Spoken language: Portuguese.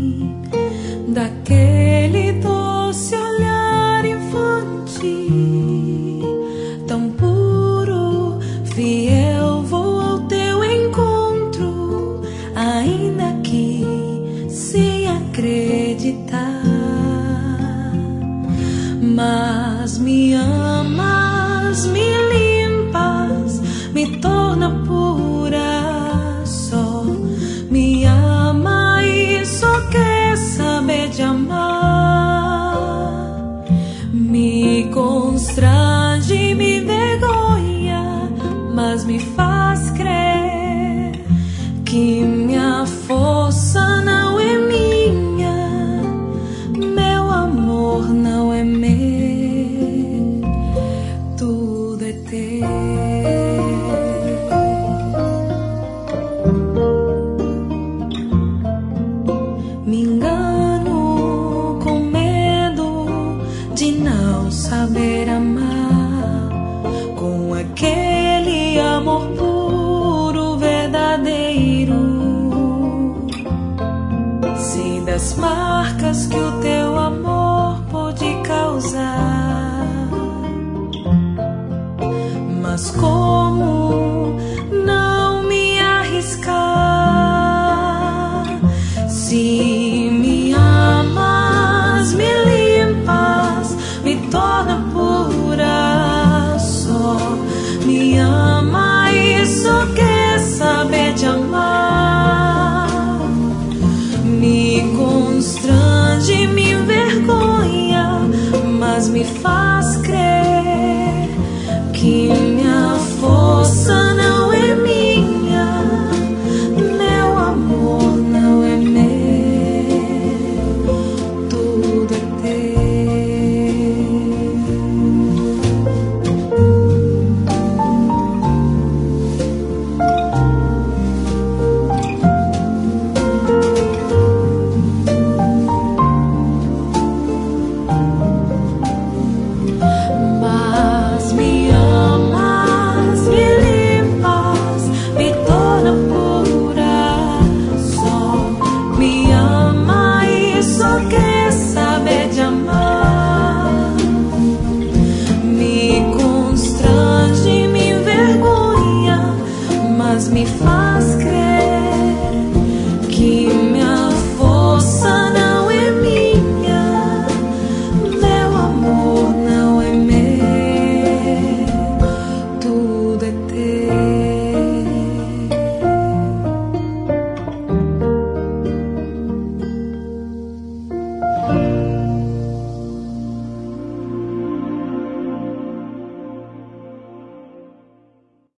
daquele doce olhar infantil, tão puro, fiel, vou ao teu encontro, ainda que sem acreditar. Mas me amas, me limpas, me torna pura, só me ama e só quer saber de amar. Me constrange, me vergonha, mas me faz crer que minha força não é minha, meu amor não é meu, tudo é teu. Me engano com medo de não saber amar, com aquele amor puro, verdadeiro. Sei das marcas que o teu amor pode causar, mas como não me arriscar? Se me amas, me limpas, me torna pura, só me ama e só quer saber de amar. Me constrange, me envergonha, mas me faz